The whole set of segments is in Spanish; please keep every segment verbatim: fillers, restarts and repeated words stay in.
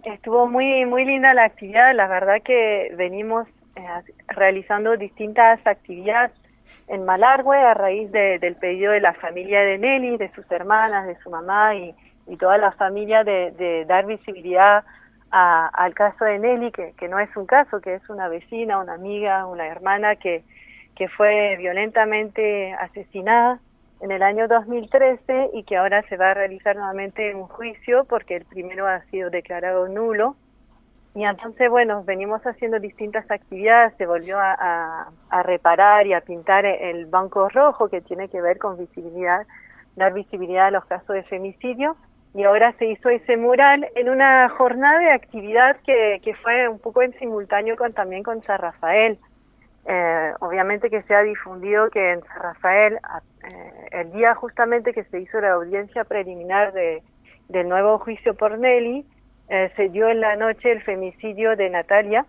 Estuvo muy muy linda la actividad, la verdad que venimos eh, realizando distintas actividades en Malargüe a raíz de, del pedido de la familia de Nelly, de sus hermanas, de su mamá y, y toda la familia de, de dar visibilidad a, al caso de Nelly, que, que no es un caso, que es una vecina, una amiga, una hermana que, que fue violentamente asesinada en el año dos mil trece y que ahora se va a realizar nuevamente un juicio porque el primero ha sido declarado nulo. Y entonces, bueno, venimos haciendo distintas actividades, se volvió a, a, a reparar y a pintar el banco rojo que tiene que ver con visibilidad, dar visibilidad a los casos de femicidio, y ahora se hizo ese mural en una jornada de actividad que, que fue un poco en simultáneo con también con San Rafael. Eh, obviamente que se ha difundido que en San Rafael, eh, el día justamente que se hizo la audiencia preliminar de, del nuevo juicio por Nelly, eh, se dio en la noche el femicidio de Natalia,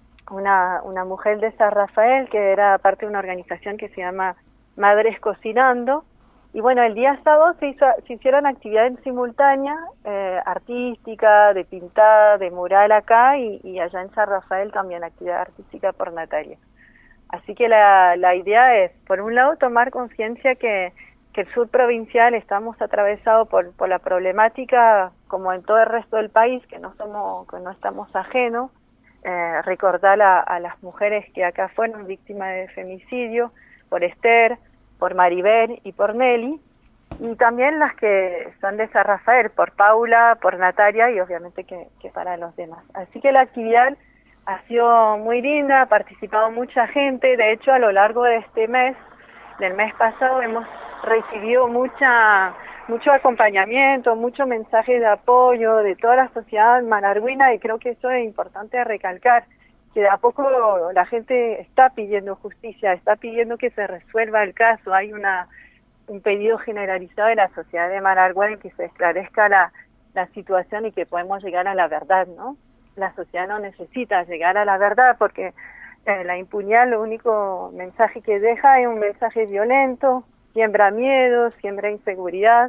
una, una mujer de San Rafael que era parte de una organización que se llama Madres Cocinando. Y bueno, el día sábado se, hizo, se hicieron actividades simultáneas, eh, artística, de pintada, de mural acá, y, y allá en San Rafael también actividad artística por Natalia. Así que la, la idea es, por un lado, tomar conciencia que, que el sur provincial estamos atravesados por, por la problemática, como en todo el resto del país, que no somos, que no estamos ajenos, eh, recordar a, a las mujeres que acá fueron víctimas de femicidio, por Esther, por Maribel y por Nelly, y también las que son de San Rafael, por Paula, por Natalia y obviamente que, que para los demás. Así que la actividad ha sido muy linda, ha participado mucha gente. De hecho, a lo largo de este mes, del mes pasado, hemos recibido mucha, mucho acompañamiento, muchos mensajes de apoyo de toda la sociedad malargüina, y creo que eso es importante recalcar, que de a poco la gente está pidiendo justicia, está pidiendo que se resuelva el caso. Hay una, un pedido generalizado de la sociedad de Malargüe en que se esclarezca la, la situación y que podemos llegar a la verdad, ¿no? La sociedad no necesita llegar a la verdad porque eh, la impunidad lo único mensaje que deja es un mensaje violento, siembra miedo, siembra inseguridad,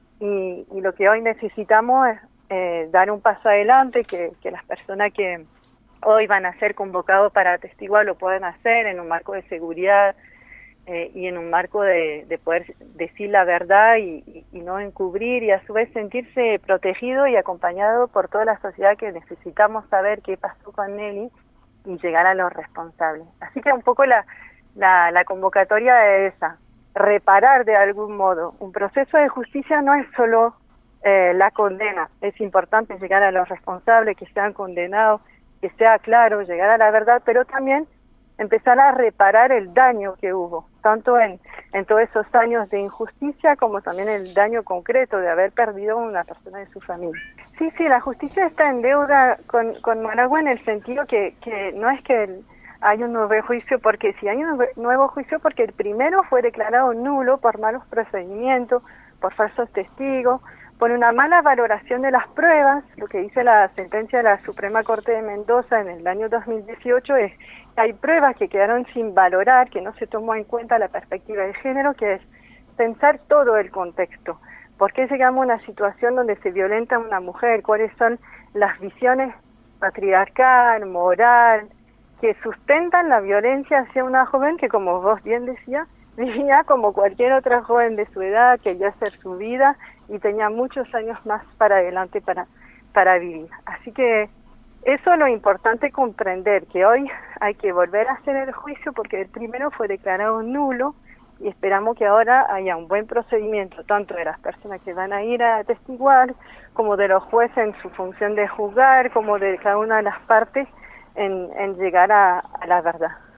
y, y lo que hoy necesitamos es eh, dar un paso adelante, que, que las personas que hoy van a ser convocados para atestiguar lo puedan hacer en un marco de seguridad eh, y en un marco de, de poder decir la verdad y, y, y no encubrir, y a su vez sentirse protegido y acompañado por toda la sociedad, que necesitamos saber qué pasó con Nelly y llegar a los responsables. Así que un poco la, la, la convocatoria es esa, reparar de algún modo. Un proceso de justicia no es solo eh, la condena, es importante llegar a los responsables, que sean condenados, que sea claro, llegar a la verdad, pero también empezar a reparar el daño que hubo, tanto en, en todos esos años de injusticia como también el daño concreto de haber perdido a una persona de su familia. Sí, sí, la justicia está en deuda con, con Malargüe en el sentido que, que no es que el, hay un nuevo juicio, porque si hay un nuevo juicio porque el primero fue declarado nulo por malos procedimientos, por falsos testigos, por una mala valoración de las pruebas. Lo que dice la sentencia de la Suprema Corte de Mendoza en el año dos mil dieciocho es que hay pruebas que quedaron sin valorar, que no se tomó en cuenta la perspectiva de género, que es pensar todo el contexto. ¿Por qué llegamos a una situación donde se violenta a una mujer? ¿Cuáles son las visiones patriarcal, moral, que sustentan la violencia hacia una joven que, como vos bien decías, vivía como cualquier otra joven de su edad, quería hacer su vida y tenía muchos años más para adelante para, para vivir? Así que eso es lo importante, comprender que hoy hay que volver a hacer el juicio porque el primero fue declarado nulo, y esperamos que ahora haya un buen procedimiento, tanto de las personas que van a ir a atestiguar, como de los jueces en su función de juzgar, como de cada una de las partes en, en llegar a, a la verdad.